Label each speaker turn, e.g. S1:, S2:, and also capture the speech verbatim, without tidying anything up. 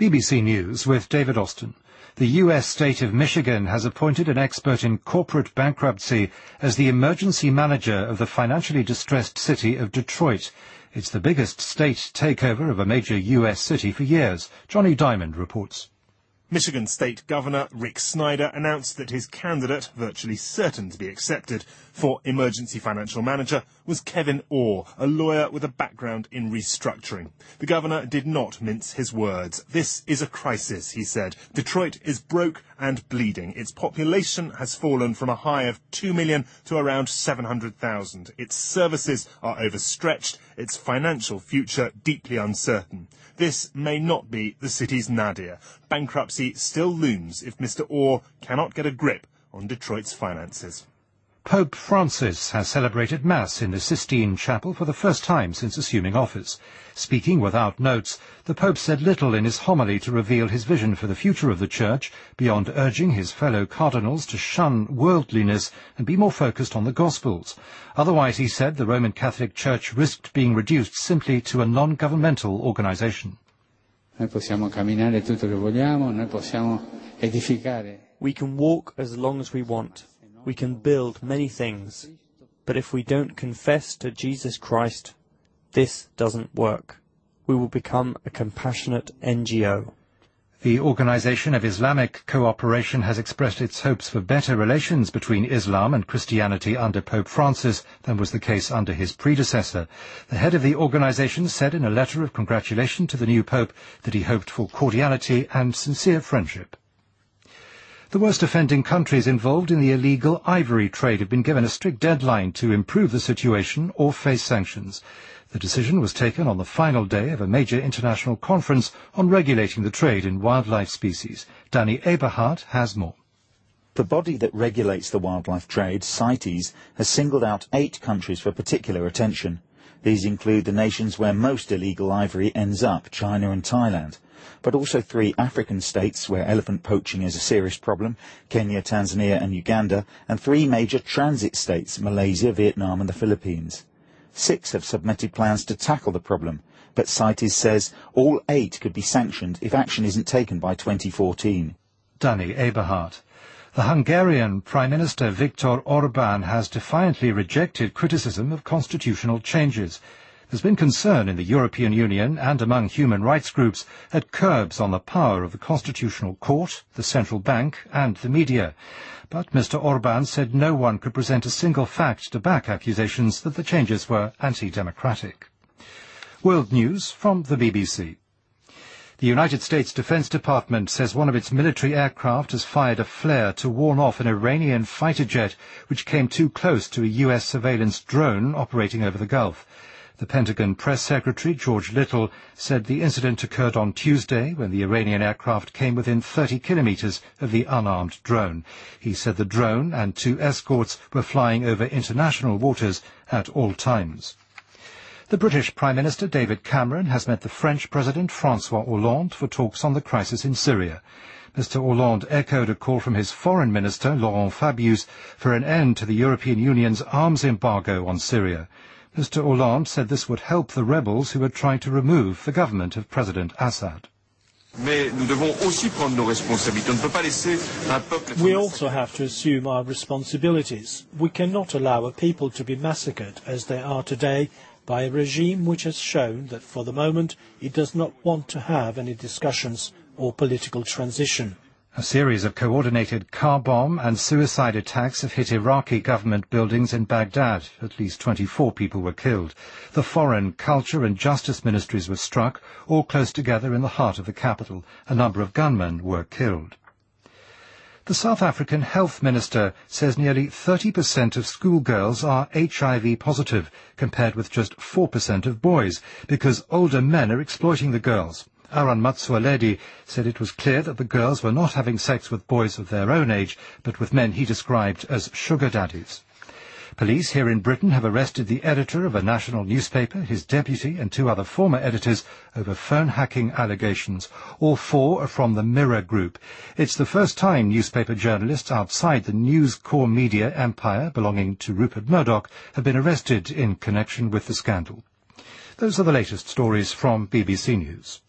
S1: B B C News with David Austin. The U S state of Michigan has appointed an expert in corporate bankruptcy as the emergency manager of the financially distressed city of Detroit. It's the biggest state takeover of a major U S city for years. Johnny Diamond reports.
S2: Michigan State Governor Rick Snyder announced that his candidate, virtually certain to be accepted, for emergency financial manager was Kevin Orr, a lawyer with a background in restructuring. The governor did not mince his words. This is a crisis, he said. Detroit is broke and bleeding. Its population has fallen from a high of two million to around seven hundred thousand. Its services are overstretched, its financial future deeply uncertain. This may not be the city's nadir. Bankruptcy still looms if Mister Orr cannot get a grip on Detroit's finances.
S1: Pope Francis has celebrated Mass in the Sistine Chapel for the first time since assuming office. Speaking without notes, the Pope said little in his homily to reveal his vision for the future of the Church, beyond urging his fellow cardinals to shun worldliness and be more focused on the Gospels. Otherwise, he said, the Roman Catholic Church risked being reduced simply to a non-governmental organization.
S3: Noi possiamo camminare tutto che vogliamo, noi possiamo edificare.
S4: We can walk as long as we want. We can build many things. But if we don't confess to Jesus Christ, this doesn't work. We will become a compassionate N G O.
S1: The Organization of Islamic Cooperation has expressed its hopes for better relations between Islam and Christianity under Pope Francis than was the case under his predecessor. The head of the organization said in a letter of congratulation to the new Pope that he hoped for cordiality and sincere friendship. The worst offending countries involved in the illegal ivory trade have been given a strict deadline to improve the situation or face sanctions. The decision was taken on the final day of a major international conference on regulating the trade in wildlife species. Danny Eberhardt has more.
S5: The body that regulates the wildlife trade, CITES, has singled out eight countries for particular attention. These include the nations where most illegal ivory ends up, China and Thailand, but also three African states where elephant poaching is a serious problem, Kenya, Tanzania and Uganda, and three major transit states, Malaysia, Vietnam and the Philippines. Six have submitted plans to tackle the problem, but CITES says all eight could be sanctioned if action isn't taken by twenty fourteen.
S1: Danny Eberhardt. The Hungarian Prime Minister Viktor Orbán has defiantly rejected criticism of constitutional changes. There's been concern in the European Union and among human rights groups at curbs on the power of the Constitutional Court, the Central Bank and the media. But Mister Orbán said no one could present a single fact to back accusations that the changes were anti-democratic. World News from the B B C. The United States Defense Department says one of its military aircraft has fired a flare to warn off an Iranian fighter jet which came too close to a U S surveillance drone operating over the Gulf. The Pentagon Press Secretary, George Little, said the incident occurred on Tuesday when the Iranian aircraft came within thirty kilometers of the unarmed drone. He said the drone and two escorts were flying over international waters at all times. The British Prime Minister David Cameron has met the French President François Hollande for talks on the crisis in Syria. Mister Hollande echoed a call from his Foreign Minister, Laurent Fabius, for an end to the European Union's arms embargo on Syria. Mister Hollande said this would help the rebels who are trying to remove the government of President Assad.
S6: We
S7: also have to assume our responsibilities. We cannot allow a people to be massacred as they are today by a regime which has shown that for the moment it does not want to have any discussions or political transition.
S1: A series of coordinated car bomb and suicide attacks have hit Iraqi government buildings in Baghdad. At least twenty-four people were killed. The Foreign, Culture and Justice Ministries were struck, all close together in the heart of the capital. A number of gunmen were killed. The South African Health Minister says nearly thirty percent of schoolgirls are H I V positive, compared with just four percent of boys, because older men are exploiting the girls. Aran Matsualedi said it was clear that the girls were not having sex with boys of their own age, but with men he described as sugar daddies. Police here in Britain have arrested the editor of a national newspaper, his deputy and two other former editors over phone hacking allegations. All four are from the Mirror Group. It's the first time newspaper journalists outside the News Corps media empire belonging to Rupert Murdoch have been arrested in connection with the scandal. Those are the latest stories from B B C News.